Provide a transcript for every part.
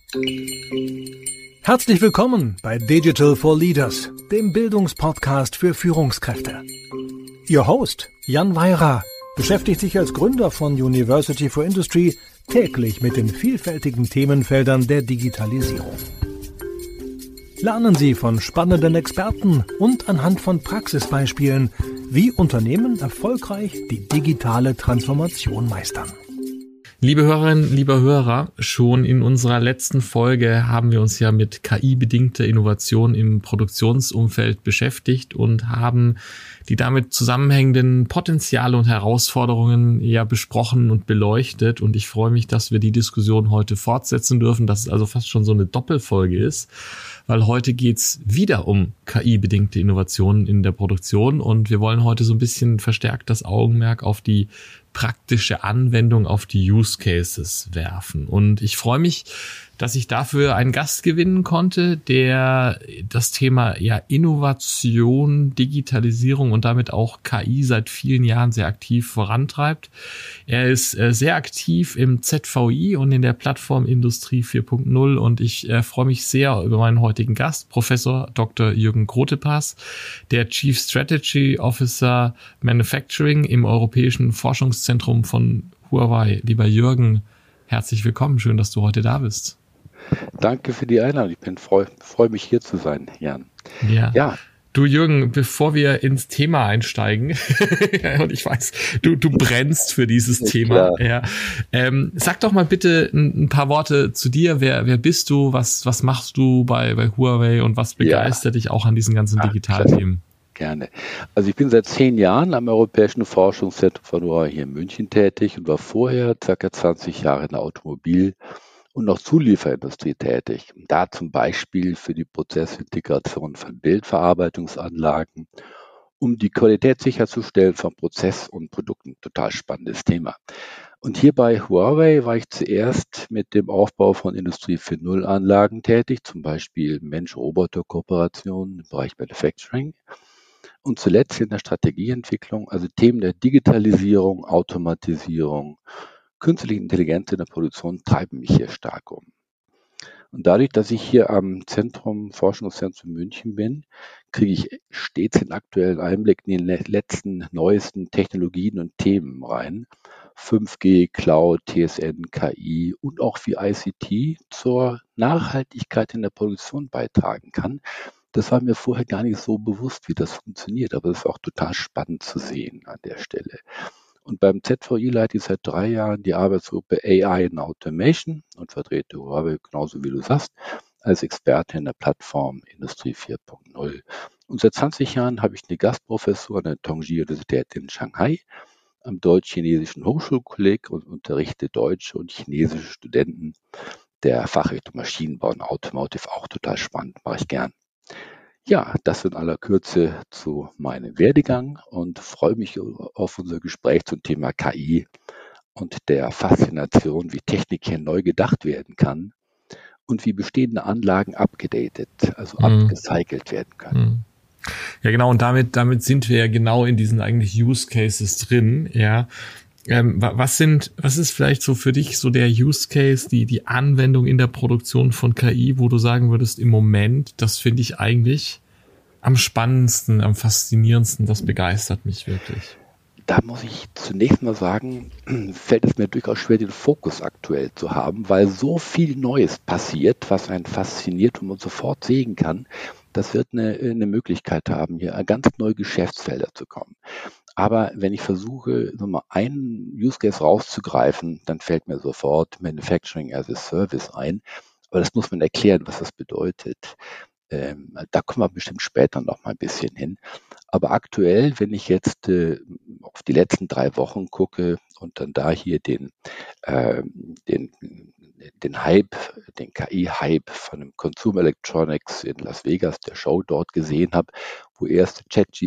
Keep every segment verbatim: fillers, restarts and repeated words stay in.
Herzlich willkommen bei Digital for Leaders, dem Bildungspodcast für Führungskräfte. Ihr Host, Jan Weira, beschäftigt sich als Gründer von University for Industry täglich mit den vielfältigen Themenfeldern der Digitalisierung. Lernen Sie von spannenden Experten und anhand von Praxisbeispielen, wie Unternehmen erfolgreich die digitale Transformation meistern. Liebe Hörerinnen, lieber Hörer, schon in unserer letzten Folge haben wir uns ja mit K I-bedingter Innovation im Produktionsumfeld beschäftigt und haben die damit zusammenhängenden Potenziale und Herausforderungen ja besprochen und beleuchtet. Und ich freue mich, dass wir die Diskussion heute fortsetzen dürfen, dass es also fast schon so eine Doppelfolge ist, weil heute geht's wieder um K I-bedingte Innovationen in der Produktion und wir wollen heute so ein bisschen verstärkt das Augenmerk auf die praktische Anwendung, auf die Use Cases werfen. Und ich freue mich, dass ich dafür einen Gast gewinnen konnte, der das Thema ja Innovation, Digitalisierung und damit auch K I seit vielen Jahren sehr aktiv vorantreibt. Er ist äh, sehr aktiv im Z V I und in der Plattform Industrie vier Punkt null und ich äh, freue mich sehr über meinen heutigen Gast, Professor Doktor Jürgen Grotepass, der Chief Strategy Officer Manufacturing im Europäischen Forschungszentrum von Huawei. Lieber Jürgen, herzlich willkommen. Schön, dass du heute da bist. Danke für die Einladung. Ich bin freue freu mich hier zu sein, Jan. Ja. ja. Du Jürgen, bevor wir ins Thema einsteigen, und ich weiß, du, du brennst für dieses ja, Thema. Ja. Ähm, sag doch mal bitte ein, ein paar Worte zu dir. Wer, wer bist du? Was, was machst du bei, bei Huawei und was begeistert ja. dich auch an diesen ganzen ja, Digitalthemen? Gerne. Also ich bin seit zehn Jahren am Europäischen Forschungszentrum von Huawei hier in München tätig und war vorher ca. zwanzig Jahre in der Automobil- und noch Zulieferindustrie tätig. Da zum Beispiel für die Prozessintegration von Bildverarbeitungsanlagen, um die Qualität sicherzustellen von Prozess- und Produkten. Total spannendes Thema. Und hier bei Huawei war ich zuerst mit dem Aufbau von Industrie vier Punkt null Anlagen tätig, zum Beispiel Mensch-Roboter-Kooperation im Bereich Manufacturing. Und zuletzt in der Strategieentwicklung, also Themen der Digitalisierung, Automatisierung, künstliche Intelligenz in der Produktion treiben mich hier stark um. Und dadurch, dass ich hier am Zentrum, Forschungszentrum München bin, kriege ich stets den aktuellen Einblick in die letzten, neuesten Technologien und Themen rein. fünf G, Cloud, T S N, K I und auch wie I C T zur Nachhaltigkeit in der Produktion beitragen kann. Das war mir vorher gar nicht so bewusst, wie das funktioniert, aber das ist auch total spannend zu sehen an der Stelle. Und beim Z V I leite ich seit drei Jahren die Arbeitsgruppe A I in Automation und vertrete Huawei, genauso wie du sagst, als Experte in der Plattform Industrie vier Punkt null. Und seit zwanzig Jahren habe ich eine Gastprofessur an der Tongji Universität in Shanghai am Deutsch-Chinesischen Hochschulkolleg und unterrichte deutsche und chinesische Studenten der Fachrichtung Maschinenbau und Automotive. Auch total spannend, mache ich gern. Ja, das in aller Kürze zu meinem Werdegang und freue mich auf unser Gespräch zum Thema K I und der Faszination, wie Technik hier neu gedacht werden kann und wie bestehende Anlagen abgedatet, also mhm. abgecycelt werden können. Ja, genau. Und damit, damit sind wir ja genau in diesen eigentlich Use Cases drin. Ja. Ähm, was sind, was ist vielleicht so für dich so der Use Case, die, die Anwendung in der Produktion von K I, wo du sagen würdest, im Moment, das finde ich eigentlich am spannendsten, am faszinierendsten, das begeistert mich wirklich? Da muss ich zunächst mal sagen, fällt es mir durchaus schwer, den Fokus aktuell zu haben, weil so viel Neues passiert, was einen fasziniert und man sofort sehen kann. Das wird eine, eine Möglichkeit haben, hier ganz neue Geschäftsfelder zu kommen. Aber wenn ich versuche, nochmal einen Use Case rauszugreifen, dann fällt mir sofort Manufacturing as a Service ein. Aber das muss man erklären, was das bedeutet. Ähm, da kommen wir bestimmt später noch mal ein bisschen hin. Aber aktuell, wenn ich jetzt äh, auf die letzten drei Wochen gucke und dann da hier den, äh, den, den Hype, den K I-Hype von dem Consumer Electronics in Las Vegas, der Show dort gesehen habe, wo erste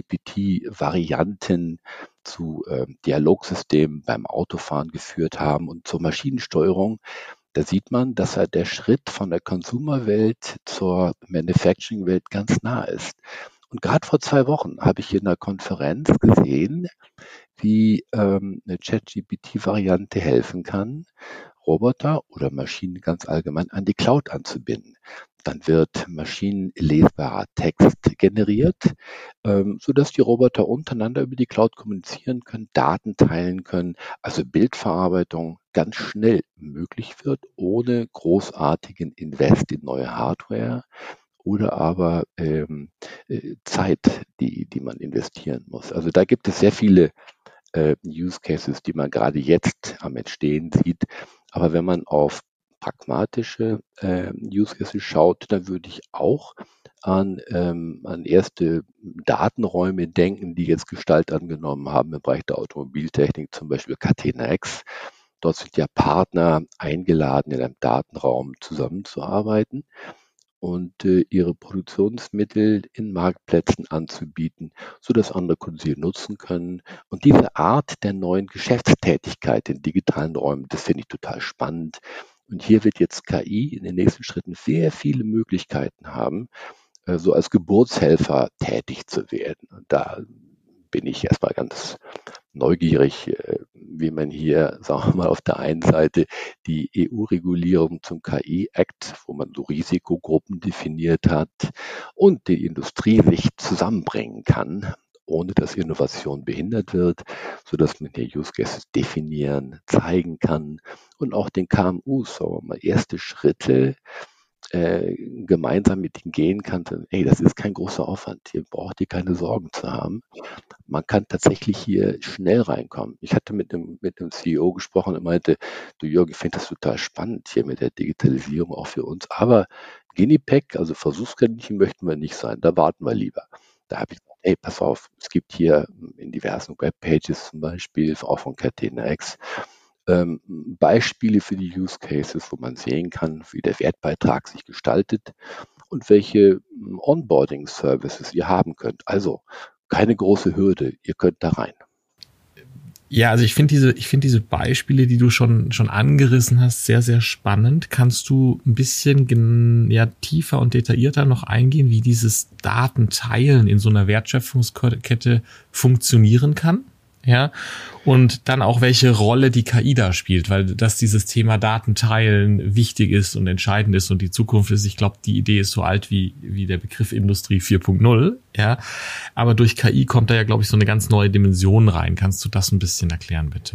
ChatGPT-Varianten zu äh, Dialogsystemen beim Autofahren geführt haben und zur Maschinensteuerung, da sieht man, dass halt der Schritt von der Consumer-Welt zur Manufacturing-Welt ganz nah ist. Und gerade vor zwei Wochen habe ich in einer Konferenz gesehen, wie ähm, eine ChatGPT-Variante helfen kann, Roboter oder Maschinen ganz allgemein an die Cloud anzubinden. Dann wird maschinenlesbarer Text generiert, ähm, sodass die Roboter untereinander über die Cloud kommunizieren können, Daten teilen können, also Bildverarbeitung ganz schnell möglich wird, ohne großartigen Invest in neue Hardware oder aber ähm, äh, Zeit, die, die man investieren muss. Also da gibt es sehr viele äh, Use Cases, die man gerade jetzt am Entstehen sieht. Aber wenn man auf pragmatische äh, Use Cases schaut, dann würde ich auch an, ähm, an erste Datenräume denken, die jetzt Gestalt angenommen haben im Bereich der Automobiltechnik, zum Beispiel Catena X. Dort sind ja Partner eingeladen, in einem Datenraum zusammenzuarbeiten und äh, ihre Produktionsmittel in Marktplätzen anzubieten, sodass andere Kunden sie nutzen können. Und diese Art der neuen Geschäftstätigkeit in digitalen Räumen, das finde ich total spannend. Und hier wird jetzt K I in den nächsten Schritten sehr viele Möglichkeiten haben, äh, so als Geburtshelfer tätig zu werden. Und da bin ich erstmal ganz neugierig, äh, wie man hier, sagen wir mal, auf der einen Seite die E U-Regulierung zum K I-Act, wo man so Risikogruppen definiert hat, und die Industrie sich zusammenbringen kann, ohne dass Innovation behindert wird, sodass man hier Use Cases definieren, zeigen kann und auch den K M Us, sagen wir mal, erste Schritte äh, gemeinsam mit ihnen gehen kann. Ey, das ist kein großer Aufwand, hier braucht ihr keine Sorgen zu haben. Man kann tatsächlich hier schnell reinkommen. Ich hatte mit einem, mit einem C E O gesprochen und meinte, du Jürgen, ich finde das total spannend hier mit der Digitalisierung auch für uns, aber Guinea Pig, also Versuchskaninchen möchten wir nicht sein, da warten wir lieber. Da habe ich gesagt, hey, pass auf, es gibt hier in diversen Webpages zum Beispiel, auch von Catena X, ähm, Beispiele für die Use Cases, wo man sehen kann, wie der Wertbeitrag sich gestaltet und welche Onboarding-Services ihr haben könnt. Also keine große Hürde, ihr könnt da rein. Ja, also ich finde diese, ich finde diese Beispiele, die du schon, schon angerissen hast, sehr, sehr spannend. Kannst du ein bisschen ja, tiefer und detaillierter noch eingehen, wie dieses Datenteilen in so einer Wertschöpfungskette funktionieren kann? Ja, und dann auch, welche Rolle die K I da spielt, weil dass dieses Thema Datenteilen wichtig ist und entscheidend ist und die Zukunft ist. Ich glaube, die Idee ist so alt wie wie der Begriff Industrie vier Punkt null, ja. Aber durch K I kommt da ja, glaube ich, so eine ganz neue Dimension rein. Kannst du das ein bisschen erklären, bitte?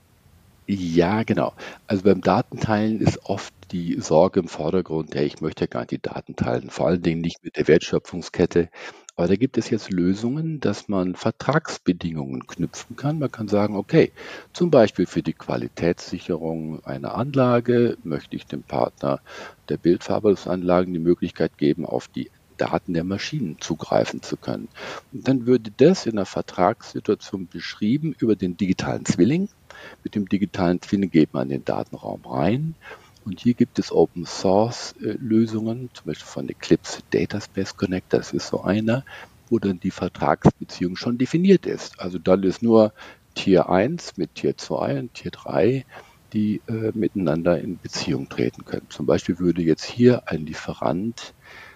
Ja, genau. Also beim Datenteilen ist oft die Sorge im Vordergrund, hey, ich möchte ja gar nicht die Daten teilen, vor allen Dingen nicht mit der Wertschöpfungskette. Aber da gibt es jetzt Lösungen, dass man Vertragsbedingungen knüpfen kann. Man kann sagen, okay, zum Beispiel für die Qualitätssicherung einer Anlage möchte ich dem Partner der Bildverarbeitungsanlagen die Möglichkeit geben, auf die Daten der Maschinen zugreifen zu können. Und dann würde das in einer Vertragssituation beschrieben über den digitalen Zwilling. Mit dem digitalen Zwilling geht man in den Datenraum rein. Und hier gibt es Open-Source-Lösungen, zum Beispiel von Eclipse Data Space Connector, das ist so einer, wo dann die Vertragsbeziehung schon definiert ist. Also dann ist nur Tier eins mit Tier zwei und Tier drei, die äh, miteinander in Beziehung treten können. Zum Beispiel würde jetzt hier ein Lieferant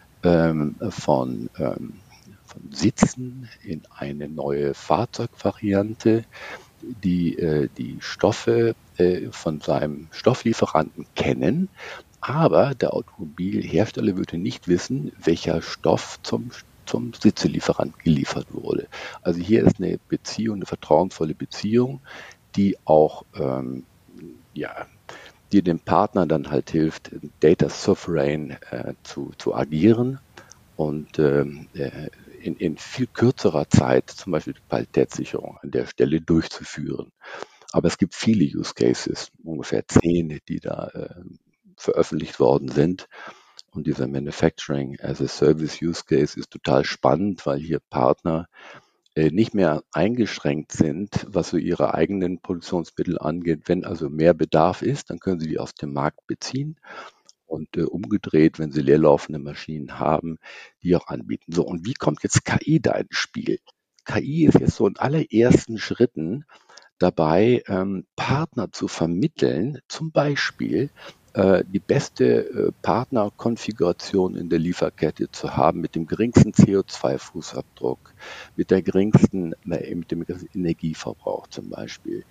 ähm, von, ähm, von Sitzen in eine neue Fahrzeugvariante die, äh, die Stoffe äh, von seinem Stofflieferanten kennen, aber der Automobilhersteller würde nicht wissen, welcher Stoff zum, zum Sitzelieferant geliefert wurde. Also hier ist eine Beziehung, eine vertrauensvolle Beziehung, die auch ähm, ja, die dem Partner dann halt hilft, Data Sovereign äh, zu, zu agieren und ähm, äh, In, in viel kürzerer Zeit zum Beispiel die Qualitätssicherung an der Stelle durchzuführen. Aber es gibt viele Use Cases, ungefähr zehn, die da äh, veröffentlicht worden sind. Und dieser Manufacturing as a Service Use Case ist total spannend, weil hier Partner äh, nicht mehr eingeschränkt sind, was so ihre eigenen Produktionsmittel angeht. Wenn also mehr Bedarf ist, dann können sie die auf dem Markt beziehen. Und äh, umgedreht, wenn sie leerlaufende Maschinen haben, die auch anbieten. So, und wie kommt jetzt K I da ins Spiel? K I ist jetzt so in allerersten Schritten dabei, ähm, Partner zu vermitteln, zum Beispiel äh, die beste äh, Partnerkonfiguration in der Lieferkette zu haben, mit dem geringsten C O zwei Fußabdruck, mit der geringsten, äh, mit dem geringsten Energieverbrauch zum Beispiel.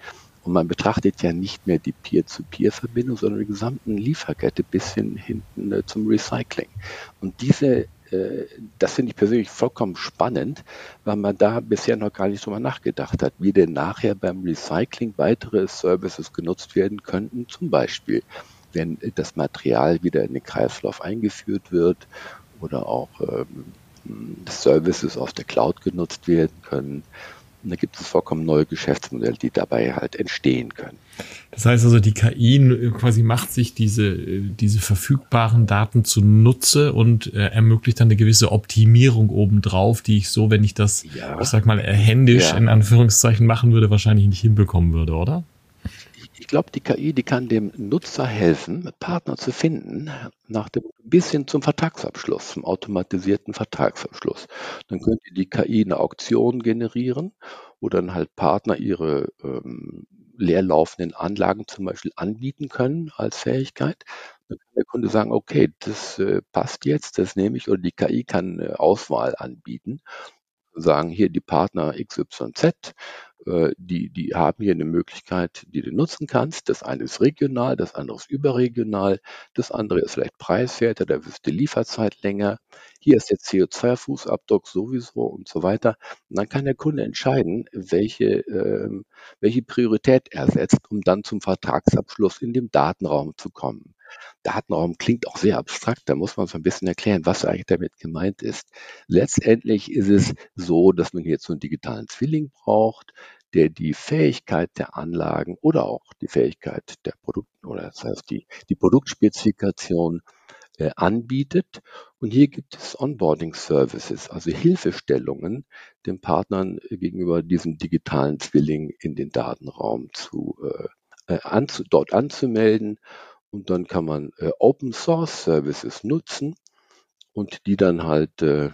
Und man betrachtet ja nicht mehr die Peer-to-Peer-Verbindung, sondern die gesamten Lieferkette bis hin hinten äh, zum Recycling. Und diese, äh, das finde ich persönlich vollkommen spannend, weil man da bisher noch gar nicht drüber nachgedacht hat, wie denn nachher beim Recycling weitere Services genutzt werden könnten, zum Beispiel, wenn das Material wieder in den Kreislauf eingeführt wird oder auch ähm, Services aus der Cloud genutzt werden können. Und da gibt es vollkommen neue Geschäftsmodelle, die dabei halt entstehen können. Das heißt also, die K I quasi macht sich diese, diese verfügbaren Daten zunutze und äh, ermöglicht dann eine gewisse Optimierung obendrauf, die ich so, wenn ich das, Ja, ich sag mal, händisch ja. in Anführungszeichen machen würde, wahrscheinlich nicht hinbekommen würde, oder? Ich glaube, die K I, die kann dem Nutzer helfen, Partner zu finden, nach dem bis hin zum Vertragsabschluss, zum automatisierten Vertragsabschluss. Dann könnte die K I eine Auktion generieren, wo dann halt Partner ihre ähm, leerlaufenden Anlagen zum Beispiel anbieten können als Fähigkeit. Dann kann der Kunde sagen, okay, das äh, passt jetzt, das nehme ich, oder die K I kann eine Auswahl anbieten, sagen hier die Partner X Y Z, äh, die, die haben hier eine Möglichkeit, die du nutzen kannst. Das eine ist regional, das andere ist überregional, das andere ist vielleicht preiswerter, da ist die Lieferzeit länger. Hier ist der C O zwei Fußabdruck sowieso und so weiter. Und dann kann der Kunde entscheiden, welche, ähm, welche Priorität er setzt, um dann zum Vertragsabschluss in dem Datenraum zu kommen. Datenraum klingt auch sehr abstrakt, da muss man so ein bisschen erklären, was eigentlich damit gemeint ist. Letztendlich ist es so, dass man jetzt so einen digitalen Zwilling braucht, der die Fähigkeit der Anlagen oder auch die Fähigkeit der Produkte oder das heißt die, die Produktspezifikation äh, anbietet. Und hier gibt es Onboarding-Services, also Hilfestellungen, den Partnern gegenüber diesem digitalen Zwilling in den Datenraum zu, äh, äh, anzu, dort anzumelden. Und dann kann man äh, Open-Source-Services nutzen und die dann halt äh,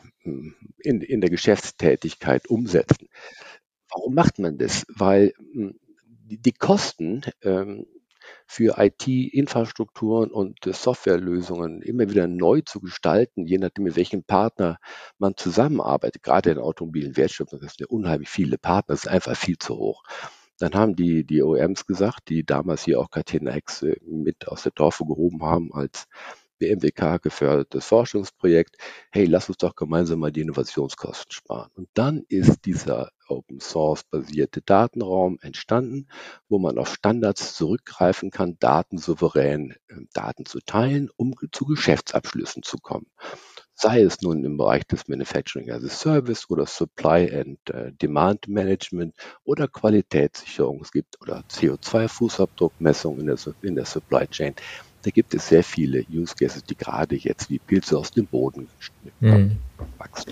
in, in der Geschäftstätigkeit umsetzen. Warum macht man das? Weil mh, die, die Kosten ähm, für I T-Infrastrukturen und äh, Softwarelösungen immer wieder neu zu gestalten, je nachdem, mit welchem Partner man zusammenarbeitet, gerade in der automobilen Wertschöpfung, das sind ja unheimlich viele Partner, das ist einfach viel zu hoch. Dann haben die, die O E Ms gesagt, die damals hier auch Catena X äh, mit aus der Taufe gehoben haben als B M W K gefördertes Forschungsprojekt, hey, lass uns doch gemeinsam mal die Innovationskosten sparen. Und dann ist dieser Open Source basierte Datenraum entstanden, wo man auf Standards zurückgreifen kann, Daten souverän äh, Daten zu teilen, um zu Geschäftsabschlüssen zu kommen. Sei es nun im Bereich des Manufacturing as a Service oder Supply and äh, Demand Management oder Qualitätssicherung. Es gibt oder C O zwei Fußabdruckmessung in der, in der Supply Chain. Da gibt es sehr viele Use Cases, die gerade jetzt wie Pilze aus dem Boden Hm. wachsen.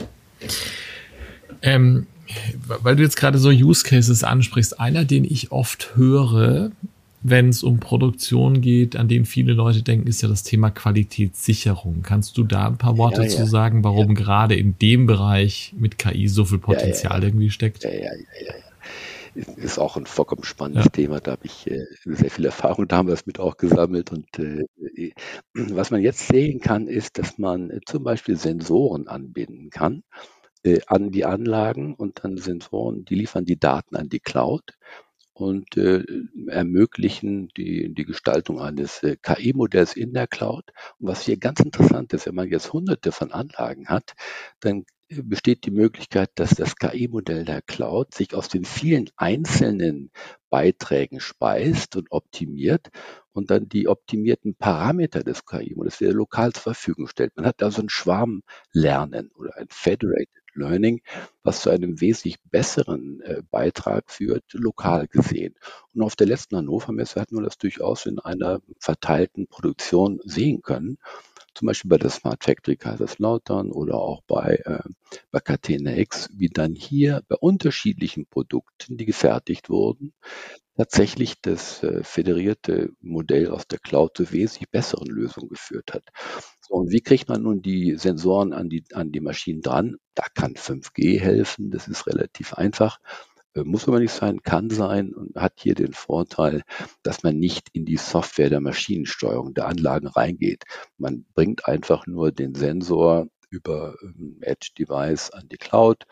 Ähm, weil du jetzt gerade so Use Cases ansprichst, einer, den ich oft höre, wenn es um Produktion geht, an den viele Leute denken, ist ja das Thema Qualitätssicherung. Kannst du da ein paar Worte Ja, zu ja. sagen, warum gerade in dem Bereich mit K I so viel Potenzial Ja, ja, ja. irgendwie steckt? Ja, ja, ja, ja, ja. Ist auch ein vollkommen spannendes Ja. Thema. Da habe ich äh, sehr viel Erfahrung damals mit auch gesammelt. Und äh, was man jetzt sehen kann, ist, dass man äh, zum Beispiel Sensoren anbinden kann äh, an die Anlagen und dann Sensoren, die liefern die Daten an die Cloud und äh, ermöglichen die, die Gestaltung eines äh, K I-Modells in der Cloud. Und was hier ganz interessant ist, wenn man jetzt hunderte von Anlagen hat, dann äh, besteht die Möglichkeit, dass das K I-Modell der Cloud sich aus den vielen einzelnen Beiträgen speist und optimiert und dann die optimierten Parameter des K I-Modells wieder lokal zur Verfügung stellt. Man hat also ein Schwarmlernen oder ein Federated Learning, was zu einem wesentlich besseren äh, Beitrag führt, lokal gesehen. Und auf der letzten Hannover Messe hatten wir das durchaus in einer verteilten Produktion sehen können. Zum Beispiel bei der Smart Factory Kaiserslautern oder auch bei, äh, bei Catena X, wie dann hier bei unterschiedlichen Produkten, die gefertigt wurden, tatsächlich das äh, föderierte Modell aus der Cloud zu wesentlich besseren Lösungen geführt hat. So, und wie kriegt man nun die Sensoren an die, an die Maschinen dran? Da kann fünf G helfen, das ist relativ einfach. Äh, Muss aber nicht sein, kann sein und hat hier den Vorteil, dass man nicht in die Software der Maschinensteuerung der Anlagen reingeht. Man bringt einfach nur den Sensor über ähm, Edge-Device an die Cloud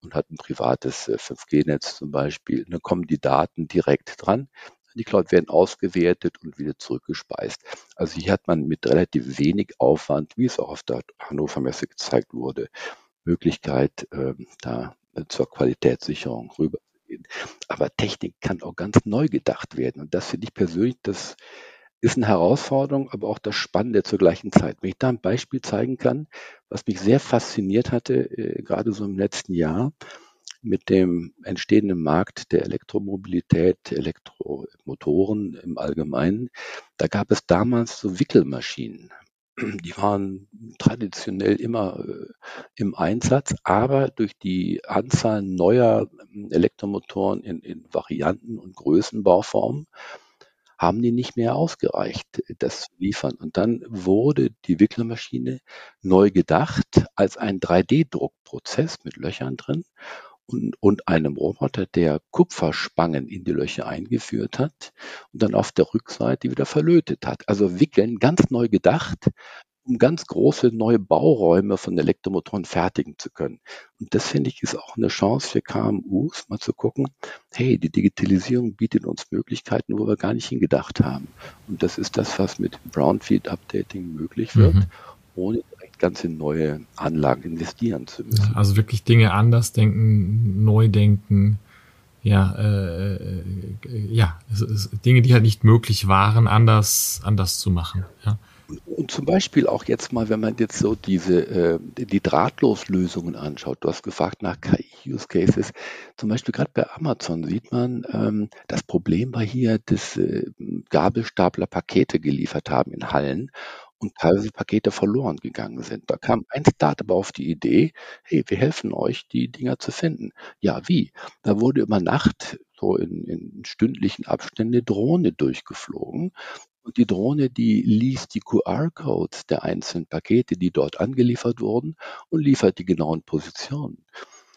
und hat ein privates äh, fünf G-Netz zum Beispiel. Und dann kommen die Daten direkt dran. Die Cloud werden ausgewertet und wieder zurückgespeist. Also hier hat man mit relativ wenig Aufwand, wie es auch auf der Hannover Messe gezeigt wurde, Möglichkeit, ähm, da äh, zur Qualitätssicherung rüberzugehen. Aber Technik kann auch ganz neu gedacht werden. Und das finde ich persönlich, das ist eine Herausforderung, aber auch das Spannende zur gleichen Zeit. Wenn ich da ein Beispiel zeigen kann, was mich sehr fasziniert hatte, äh, gerade so im letzten Jahr, mit dem entstehenden Markt der Elektromobilität, Elektromotoren im Allgemeinen, da gab es damals so Wickelmaschinen. Die waren traditionell immer äh, im Einsatz, aber durch die Anzahl neuer ähm, Elektromotoren in, in Varianten und Größenbauformen haben die nicht mehr ausgereicht, das zu liefern. Und dann wurde die Wicklermaschine neu gedacht als ein drei D-Druckprozess mit Löchern drin und, und einem Roboter, der Kupferspangen in die Löcher eingeführt hat und dann auf der Rückseite wieder verlötet hat. Also Wickeln ganz neu gedacht, um ganz große neue Bauräume von Elektromotoren fertigen zu können. Und das finde ich ist auch eine Chance für K M Us, mal zu gucken, hey, die Digitalisierung bietet uns Möglichkeiten, wo wir gar nicht hingedacht haben. Und das ist das, was mit Brownfield Updating möglich wird, Mhm. ohne direkt ganz in neue Anlagen investieren zu müssen. Ja, also wirklich Dinge anders denken, neu denken. Ja, äh, äh, ja, es ist Dinge, die halt nicht möglich waren, anders, anders zu machen. Ja. Und, und zum Beispiel auch jetzt mal, wenn man jetzt so diese äh, die Drahtloslösungen anschaut. Du hast gefragt nach K I-Use Cases. Zum Beispiel gerade bei Amazon sieht man, ähm, das Problem war hier, dass äh, Gabelstapler Pakete geliefert haben in Hallen und teilweise Pakete verloren gegangen sind. Da kam ein Startup auf die Idee, hey, wir helfen euch, die Dinger zu finden. Ja, wie? Da wurde über Nacht so in, in stündlichen Abstände Drohne durchgeflogen. Und die Drohne, die liest die Q R-Codes der einzelnen Pakete, die dort angeliefert wurden, und liefert die genauen Positionen.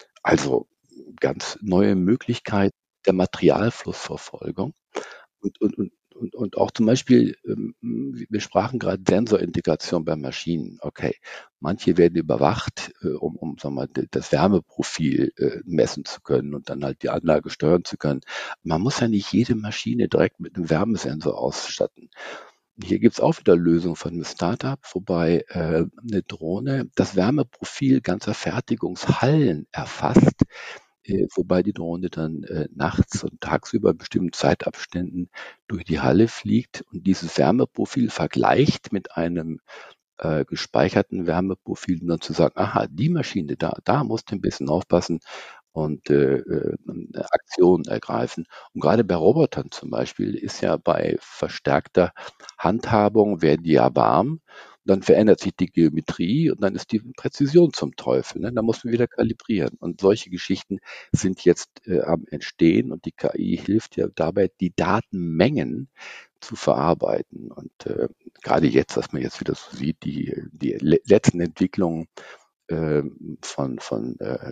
Also ganz neue Möglichkeit der Materialflussverfolgung. Und, und, und, und, und auch zum Beispiel, ähm, wir sprachen gerade Sensorintegration bei Maschinen. Okay, manche werden überwacht, äh, um, um sagen wir mal, d- das Wärmeprofil äh, messen zu können und dann halt die Anlage steuern zu können. Man muss ja nicht jede Maschine direkt mit einem Wärmesensor ausstatten. Hier gibt's auch wieder Lösungen von einem Startup, wobei äh, eine Drohne das Wärmeprofil ganzer Fertigungshallen erfasst, äh, wobei die Drohne dann äh, nachts und tagsüber in bestimmten Zeitabständen durch die Halle fliegt und dieses Wärmeprofil vergleicht mit einem äh, gespeicherten Wärmeprofil, um dann zu sagen, aha, die Maschine da, da musst du ein bisschen aufpassen und äh, äh, Aktionen ergreifen. Und gerade bei Robotern zum Beispiel ist ja bei verstärkter Handhabung, werden die ja warm, dann verändert sich die Geometrie und dann ist die Präzision zum Teufel. Ne? Da muss man wieder kalibrieren. Und solche Geschichten sind jetzt äh, am Entstehen und die K I hilft ja dabei, die Datenmengen zu verarbeiten. Und äh, gerade jetzt, was man jetzt wieder so sieht, die, die le- letzten Entwicklungen äh, von, von äh,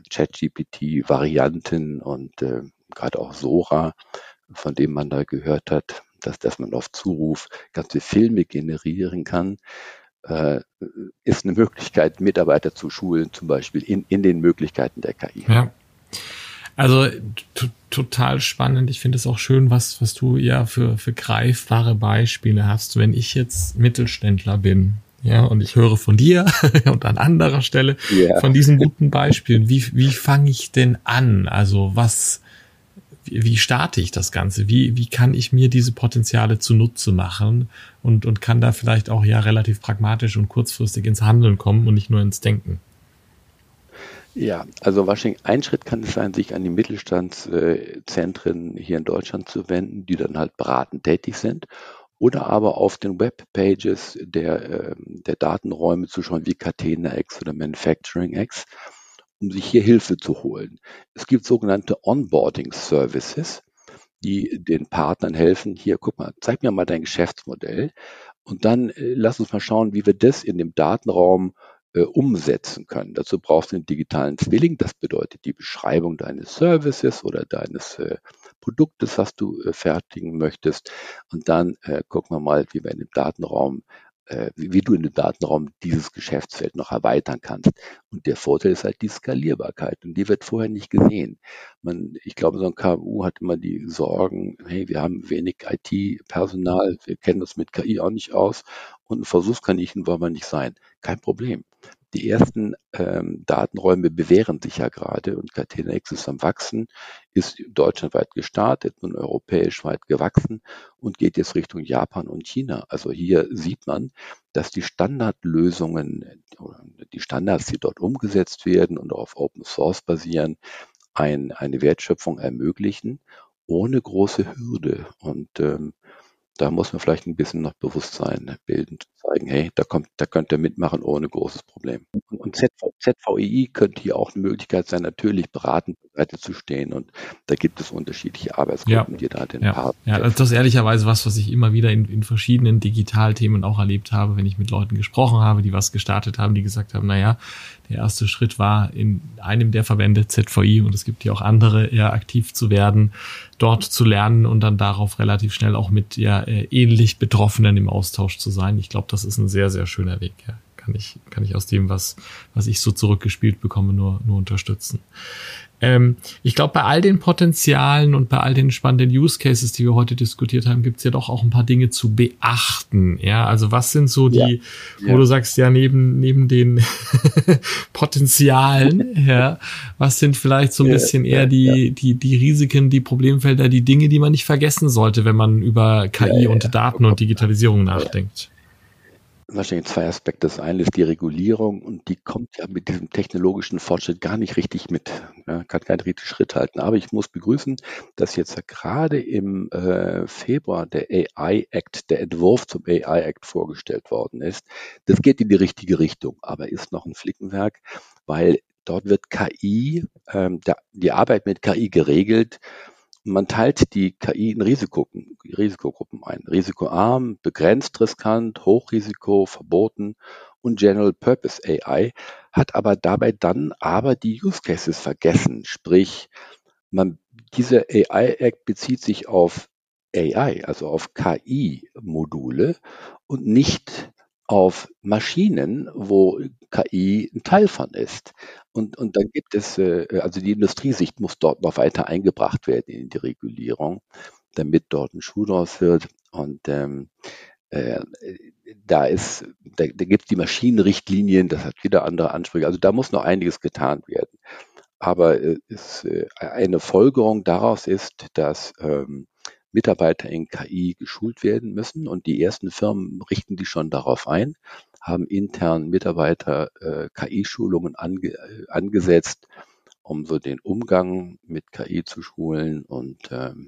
ChatGPT-Varianten und äh, gerade auch Sora, von dem man da gehört hat, dass, dass man auf Zuruf ganze Filme generieren kann, äh, ist eine Möglichkeit, Mitarbeiter zu schulen, zum Beispiel in, in den Möglichkeiten der K I. Ja. Also t- total spannend. Ich finde es auch schön, was, was du ja für, für greifbare Beispiele hast. Wenn ich jetzt Mittelständler bin, ja, und ich höre von dir und an anderer Stelle Ja. von diesen guten Beispielen, wie, wie fange ich denn an? Also was, wie, wie starte ich das Ganze? Wie, wie kann ich mir diese Potenziale zunutze machen und, und kann da vielleicht auch ja relativ pragmatisch und kurzfristig ins Handeln kommen und nicht nur ins Denken? Ja, also wahrscheinlich ein Schritt kann es sein, sich an die Mittelstandszentren hier in Deutschland zu wenden, die dann halt beratend tätig sind. Oder aber auf den Webpages der, ähm, der Datenräume zu schauen, wie Catena-X oder Manufacturing-X, um sich hier Hilfe zu holen. Es gibt sogenannte Onboarding-Services, die den Partnern helfen. Hier, guck mal, zeig mir mal dein Geschäftsmodell und dann äh, lass uns mal schauen, wie wir das in dem Datenraum äh, umsetzen können. Dazu brauchst du einen digitalen Zwilling. Das bedeutet die Beschreibung deines Services oder deines äh, Produktes, was du äh, fertigen möchtest. Und dann äh, gucken wir mal, wie wir in dem Datenraum äh, wie, wie du in dem Datenraum dieses Geschäftsfeld noch erweitern kannst. Und der Vorteil ist halt die Skalierbarkeit und die wird vorher nicht gesehen. Man, ich glaube, so ein K M U hat immer die Sorgen, hey, wir haben wenig I T-Personal, wir kennen uns mit K I auch nicht aus und ein Versuchskaninchen wollen wir nicht sein. Kein Problem. Die ersten ähm, Datenräume bewähren sich ja gerade und Catena-X ist am Wachsen, ist deutschlandweit gestartet und europäisch weit gewachsen und geht jetzt Richtung Japan und China. Also hier sieht man, dass die Standardlösungen oder die Standards, die dort umgesetzt werden und auf Open Source basieren, ein, eine Wertschöpfung ermöglichen, ohne große Hürde. Und ähm, da muss man vielleicht ein bisschen noch Bewusstsein bilden, zu zeigen, hey, da kommt, da könnt ihr mitmachen ohne großes Problem. Und, und Z V, Z V E I könnte hier auch eine Möglichkeit sein, natürlich beratend zur Seite zu stehen. Und da gibt es unterschiedliche Arbeitsgruppen, Ja, die da den ja, Part. ja, also das ist ehrlicherweise was, was ich immer wieder in, in verschiedenen Digitalthemen auch erlebt habe, wenn ich mit Leuten gesprochen habe, die was gestartet haben, die gesagt haben, naja, der erste Schritt war in einem der Verbände Z V I und es gibt ja auch andere, eher aktiv zu werden, dort zu lernen und dann darauf relativ schnell auch mit ja äh, ähnlich Betroffenen im Austausch zu sein. Ich glaube, das ist ein sehr, sehr schöner Weg. Ja. Kann ich, kann ich aus dem, was, was ich so zurückgespielt bekomme, nur, nur unterstützen. Ähm, ich glaube, bei all den Potenzialen und bei all den spannenden Use Cases, die wir heute diskutiert haben, gibt es ja doch auch ein paar Dinge zu beachten. Ja, also was sind so die, ja. wo ja. du sagst, ja, neben, neben den Potenzialen, ja, was sind vielleicht so ein ja, bisschen eher ja, die, ja. die, die Risiken, die Problemfelder, die Dinge, die man nicht vergessen sollte, wenn man über K I ja, und ja, Daten ja. und Digitalisierung nachdenkt? Wahrscheinlich zwei Aspekte. Das eine ist die Regulierung und die kommt ja mit diesem technologischen Fortschritt gar nicht richtig mit. Ja, kann keinen richtigen Schritt halten. Aber ich muss begrüßen, dass jetzt ja gerade im äh, Februar der A I Act, der Entwurf zum A I Act vorgestellt worden ist. Das geht in die richtige Richtung, aber ist noch ein Flickenwerk, weil dort wird K I, ähm, der, die Arbeit mit K I geregelt. Man teilt die K I in Risiko, Risikogruppen ein. Risikoarm, begrenzt riskant, Hochrisiko, verboten und General Purpose A I, hat aber dabei dann aber die Use Cases vergessen. Sprich, man, diese A I Act bezieht sich auf A I, also auf K I-Module und nicht auf Maschinen, wo K I ein Teil von ist. Und, und dann gibt es, äh, also die Industriesicht muss dort noch weiter eingebracht werden in die Regulierung, damit dort ein Schuh draus wird. Und ähm, äh, da ist, da, da gibt es die Maschinenrichtlinien, das hat wieder andere Ansprüche. Also da muss noch einiges getan werden. Aber äh, ist, äh, eine Folgerung daraus ist, dass ähm, Mitarbeiter in K I geschult werden müssen und die ersten Firmen richten die schon darauf ein, haben intern Mitarbeiter äh, K I-Schulungen ange, äh, angesetzt, um so den Umgang mit K I zu schulen und ähm,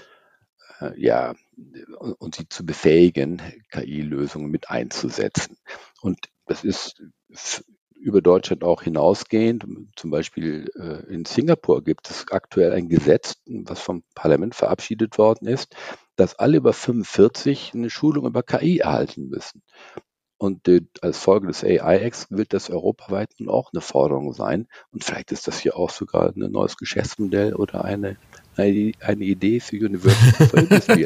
äh, ja und, und sie zu befähigen, K I-Lösungen mit einzusetzen. Und das ist über Deutschland auch hinausgehend. Zum Beispiel äh, in Singapur gibt es aktuell ein Gesetz, was vom Parlament verabschiedet worden ist, dass alle über fünfundvierzig eine Schulung über K I erhalten müssen. Und äh, als Folge des A I Acts wird das europaweit nun auch eine Forderung sein. Und vielleicht ist das hier auch sogar ein neues Geschäftsmodell oder eine, eine, eine Idee für University for Industry.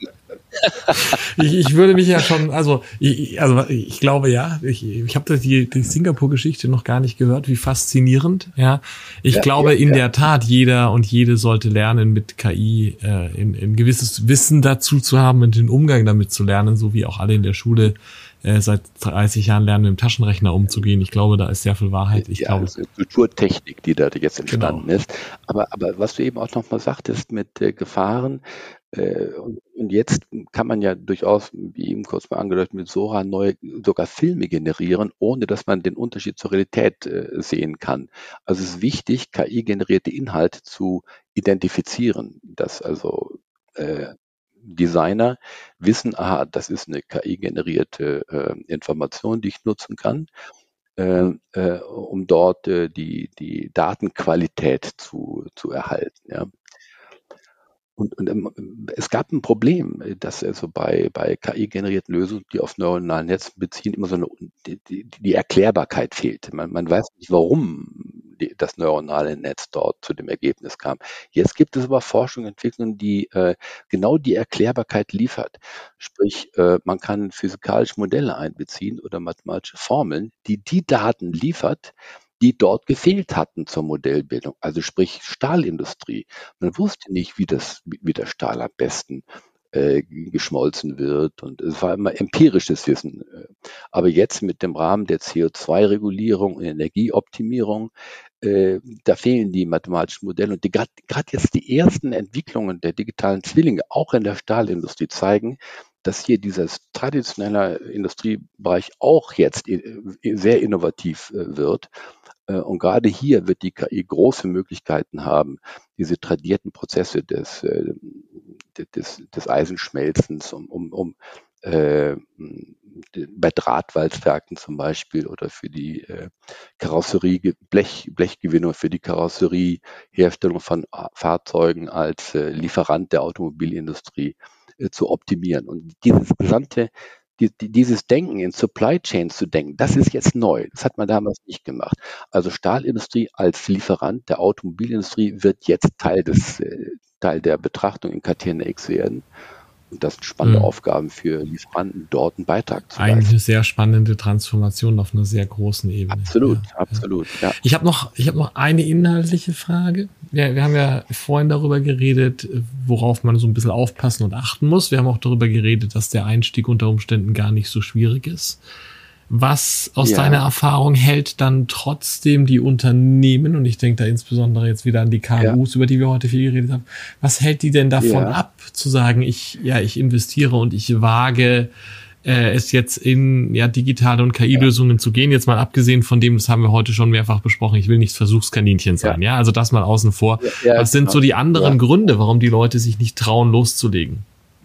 ich, ich würde mich ja schon, also ich, also ich glaube ja, ich, ich habe die, die Singapur-Geschichte noch gar nicht gehört, wie faszinierend. Ja, ich ja, glaube ja, in ja. der Tat, jeder und jede sollte lernen, mit K I äh, ein, ein gewisses Wissen dazu zu haben und den Umgang damit zu lernen, so wie auch alle in der Schule äh, seit dreißig Jahren lernen, mit dem Taschenrechner umzugehen. Ich glaube, da ist sehr viel Wahrheit. Ich ja, glaube, das ist eine Kulturtechnik, die da jetzt entstanden genau. ist. Aber, aber was du eben auch noch mal sagtest mit äh, Gefahren, Und, und jetzt kann man ja durchaus, wie eben kurz mal angedeutet, mit Sora neue, sogar Filme generieren, ohne dass man den Unterschied zur Realität äh, sehen kann. Also es ist wichtig, K I-generierte Inhalte zu identifizieren, dass also äh, Designer wissen, aha, das ist eine K I-generierte äh, Information, die ich nutzen kann, äh, äh, um dort äh, die, die Datenqualität zu, zu erhalten. Ja. Und, und ähm, es gab ein Problem, dass also bei, bei K I-generierten Lösungen, die auf neuronalen Netzen beziehen, immer so eine, die, die, die Erklärbarkeit fehlt. Man, man weiß nicht, warum die die, das neuronale Netz dort zu dem Ergebnis kam. Jetzt gibt es aber Forschung und Entwicklung, die äh, genau die Erklärbarkeit liefert. Sprich, äh, man kann physikalische Modelle einbeziehen oder mathematische Formeln, die die Daten liefert, die dort gefehlt hatten zur Modellbildung. Also sprich Stahlindustrie. Man wusste nicht, wie das, wie der Stahl am besten äh, geschmolzen wird. Und es war immer empirisches Wissen. Aber jetzt mit dem Rahmen der C O zwei Regulierung und Energieoptimierung, äh, da fehlen die mathematischen Modelle. Und gerade jetzt die ersten Entwicklungen der digitalen Zwillinge, auch in der Stahlindustrie, zeigen, dass hier dieser traditionelle Industriebereich auch jetzt sehr innovativ wird. Und gerade hier wird die K I große Möglichkeiten haben, diese tradierten Prozesse des, des, des Eisenschmelzens, um, um, um äh, bei Drahtwalzwerken zum Beispiel oder für die äh, Karosserie, Blech, Blechgewinnung für die Karosserieherstellung von Fahrzeugen als äh, Lieferant der Automobilindustrie äh, zu optimieren. Und dieses gesamte Die, die, dieses Denken in Supply Chains zu denken, das ist jetzt neu. Das hat man damals nicht gemacht. Also Stahlindustrie als Lieferant der Automobilindustrie wird jetzt Teil des äh, Teil der Betrachtung in Catena X werden. Und das sind spannende mhm. Aufgaben für Lieferanten, dort einen Beitrag zu leisten. Eigentlich eine sehr spannende Transformation auf einer sehr großen Ebene. Absolut, ja, absolut. Ja. Ja. Ich habe noch, ich habe noch eine inhaltliche Frage. Wir, wir haben ja vorhin darüber geredet, worauf man so ein bisschen aufpassen und achten muss. Wir haben auch darüber geredet, dass der Einstieg unter Umständen gar nicht so schwierig ist. Was aus ja. deiner Erfahrung hält dann trotzdem die Unternehmen, und ich denke da insbesondere jetzt wieder an die K M Us, ja. über die wir heute viel geredet haben, was hält die denn davon ja. ab, zu sagen, ich ja ich investiere und ich wage äh, es jetzt in ja digitale und K I-Lösungen ja. zu gehen, jetzt mal abgesehen von dem, das haben wir heute schon mehrfach besprochen, ich will nicht Versuchskaninchen sein, ja, ja? Also das mal außen vor. Ja, ja, was sind genau. so die anderen ja. Gründe, warum die Leute sich nicht trauen, loszulegen?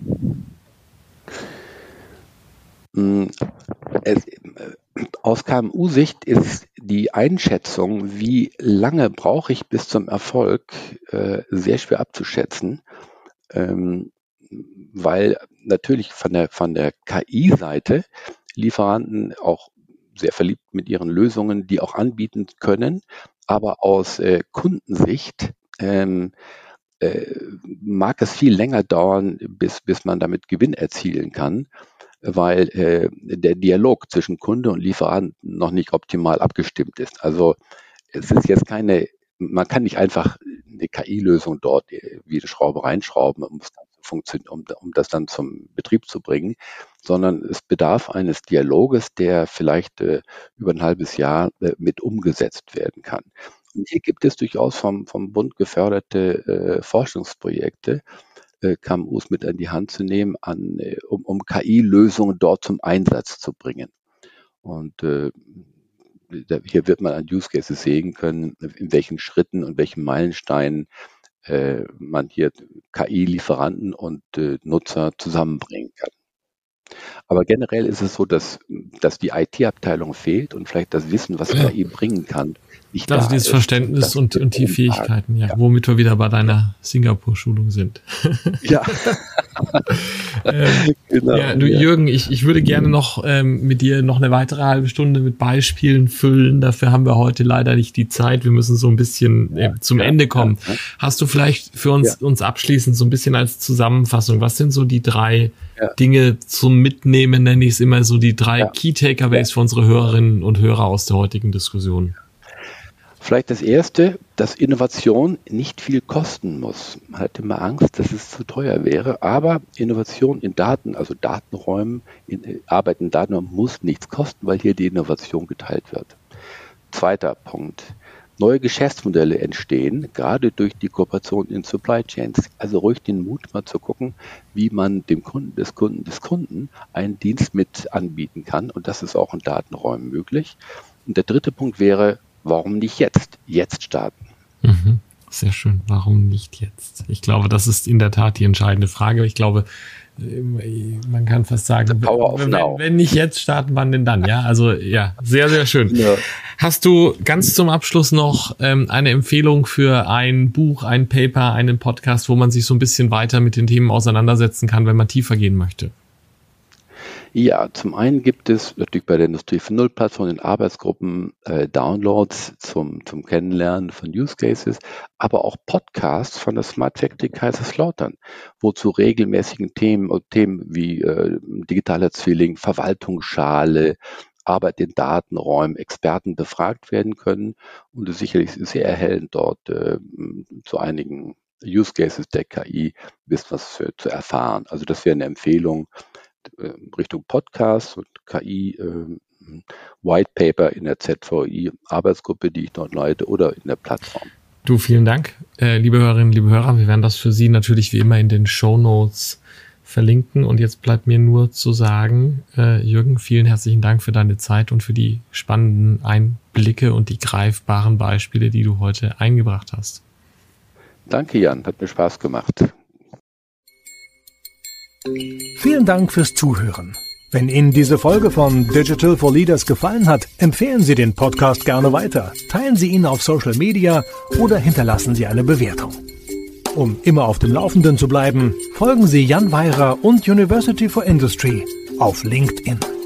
Es, aus K M U-Sicht ist die Einschätzung, wie lange brauche ich bis zum Erfolg, äh, sehr schwer abzuschätzen, ähm, weil natürlich von der, von der K I-Seite Lieferanten auch sehr verliebt mit ihren Lösungen, die auch anbieten können, aber aus äh, Kundensicht ähm, äh, mag es viel länger dauern, bis, bis man damit Gewinn erzielen kann, weil äh, der Dialog zwischen Kunde und Lieferant noch nicht optimal abgestimmt ist. Also es ist jetzt keine, man kann nicht einfach eine K I-Lösung dort wie eine Schraube reinschrauben, um, es dann zu funktionieren, um, um das dann zum Betrieb zu bringen, sondern es bedarf eines Dialoges, der vielleicht äh, über ein halbes Jahr äh, mit umgesetzt werden kann. Und hier gibt es durchaus vom, vom Bund geförderte äh, Forschungsprojekte, K M Us mit an die Hand zu nehmen, an, um, um K I-Lösungen dort zum Einsatz zu bringen. Und äh, hier wird man an Use Cases sehen können, in welchen Schritten und welchen Meilensteinen äh, man hier K I-Lieferanten und äh, Nutzer zusammenbringen kann. Aber generell ist es so, dass, dass die I T-Abteilung fehlt und vielleicht das Wissen, was K I bringen kann, nicht also da dieses ist. Verständnis und, und die Fähigkeiten, ja, ja, womit wir wieder bei deiner Singapur-Schulung sind. Ja. ähm, genau, ja, du ja. Jürgen, ich, ich würde gerne noch ähm, mit dir noch eine weitere halbe Stunde mit Beispielen füllen. Dafür haben wir heute leider nicht die Zeit. Wir müssen so ein bisschen äh, zum ja, Ende kommen. Ja, ja. Hast du vielleicht für uns, ja. uns abschließend so ein bisschen als Zusammenfassung, was sind so die drei ja. Dinge zum Mitnehmen, nenne ich es immer so, die drei ja. Key Takeaways ja. für unsere Hörerinnen und Hörer aus der heutigen Diskussion? Vielleicht das Erste, dass Innovation nicht viel kosten muss. Man hat immer Angst, dass es zu teuer wäre, aber Innovation in Daten, also Datenräumen, in, Arbeit in Datenräumen muss nichts kosten, weil hier die Innovation geteilt wird. Zweiter Punkt. Neue Geschäftsmodelle entstehen, gerade durch die Kooperation in Supply Chains. Also ruhig den Mut, mal zu gucken, wie man dem Kunden, des Kunden, des Kunden einen Dienst mit anbieten kann. Und das ist auch in Datenräumen möglich. Und der dritte Punkt wäre, warum nicht jetzt? Jetzt starten. Mhm. Sehr schön. Warum nicht jetzt? Ich glaube, das ist in der Tat die entscheidende Frage. Ich glaube, man kann fast sagen, wenn, wenn nicht jetzt starten, wann denn dann? Ja, also ja, sehr, sehr schön. Ja. Hast du ganz zum Abschluss noch ähm, eine Empfehlung für ein Buch, ein Paper, einen Podcast, wo man sich so ein bisschen weiter mit den Themen auseinandersetzen kann, wenn man tiefer gehen möchte? Ja, zum einen gibt es natürlich bei der Industrie vier Punkt null Plattform in Arbeitsgruppen äh, Downloads zum, zum Kennenlernen von Use Cases, aber auch Podcasts von der Smart Factory Kaiserslautern, wo zu regelmäßigen Themen, Themen wie äh, digitaler Zwilling, Verwaltungsschale, Arbeit in Datenräumen, Experten befragt werden können und es sicherlich sehr erhellend dort äh, zu einigen Use Cases der K I wissen was zu, zu erfahren. Also das wäre eine Empfehlung äh, Richtung Podcast und K I äh, White Paper in der Z V I Arbeitsgruppe, die ich dort leite, oder in der Plattform. Du, vielen Dank, äh, liebe Hörerinnen, liebe Hörer. Wir werden das für Sie natürlich wie immer in den Shownotes verlinken. Und jetzt bleibt mir nur zu sagen, äh, Jürgen, vielen herzlichen Dank für deine Zeit und für die spannenden Einblicke und die greifbaren Beispiele, die du heute eingebracht hast. Danke, Jan. Hat mir Spaß gemacht. Vielen Dank fürs Zuhören. Wenn Ihnen diese Folge von Digital for Leaders gefallen hat, empfehlen Sie den Podcast gerne weiter, teilen Sie ihn auf Social Media oder hinterlassen Sie eine Bewertung. Um immer auf dem Laufenden zu bleiben, folgen Sie Jan Weyra und University for Industry auf LinkedIn.